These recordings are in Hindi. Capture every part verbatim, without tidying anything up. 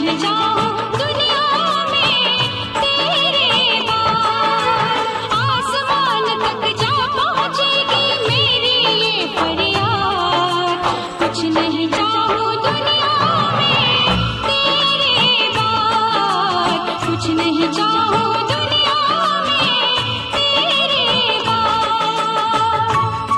नहीं चाहूं दुनिया में तेरे बाद। आसमान तक जा पहुंचेगी मेरी ये फरियाद। कुछ नहीं चाहूं दुनिया में तेरे बाद। कुछ नहीं चाहूं दुनिया में तेरे बाद।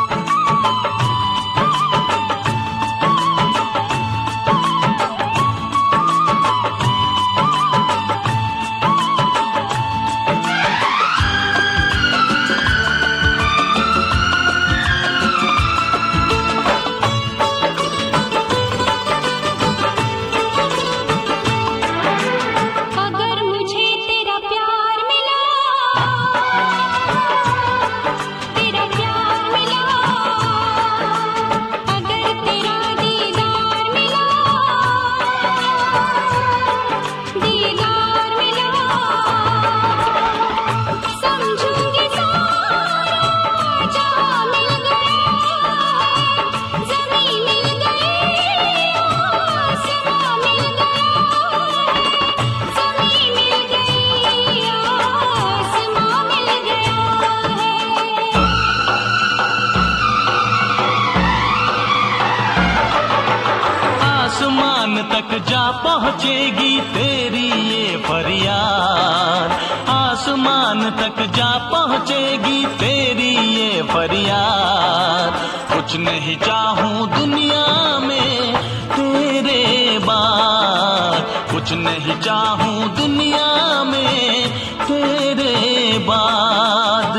अगर मुझे तेरा प्यार मिला, तेरा प्यार मिला, अगर तेरा दीदार मिला, दीदार मिला, समझूंगी सारा जहां मिल गया। ज़मीं मिल गई, आसमां मिल गया। ज़मीं मिल गई, आसमां मिल गया है। आसमान तक जा पहुंचेगी तेरी ये फरियाद। आसमान तक जा पहुंचेगी तेरी ये फरियाद। कुछ नहीं चाहूं दुनिया में तेरे बाद। कुछ नहीं चाहूं दुनिया में तेरे बाद।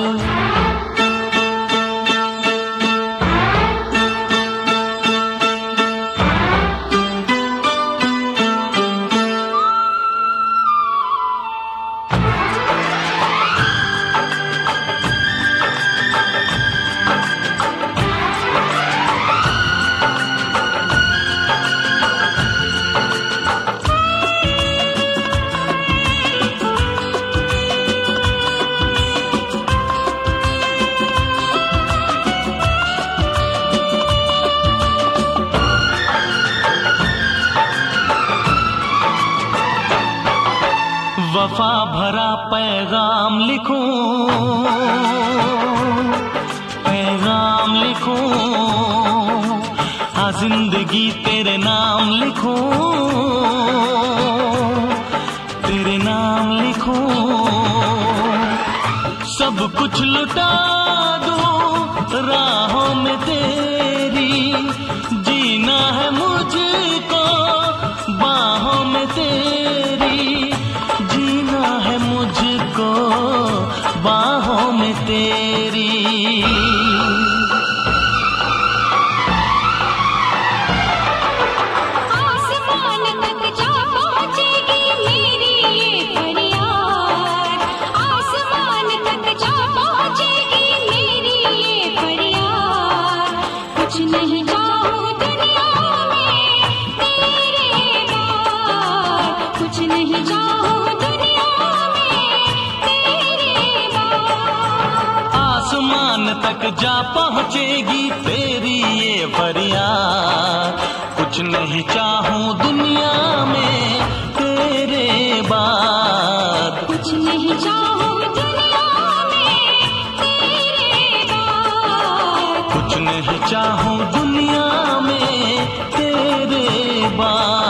वफा भरा पैगाम लिखूं, पैगाम लिखूं, हाँ जिंदगी तेरे नाम लिखूं, तेरे नाम लिखूं। सब कुछ लुटा दूं राहों में तेरी। जीना है मुझको बाहों में तेरी। जीना है मुझको बाहों में तेरी। आसमान तक जा पहुंचेगी मेरी ये फरियाद। आसमान तक जा पहुंचेगी मेरी ये फरियाद। कुछ नहीं चाहूं दुनिया में तेरे बाद। कुछ नहीं चाहूं दुनिया में तेरे बाद। आसमान तक जा पहुंचेगी तेरी ये फरियाद। कुछ नहीं चाहूं दुनिया में तेरे बाद। कुछ नहीं चाहूं दुनिया में तेरे बाद। कुछ नहीं चाहूं दुनिया में तेरे बाद।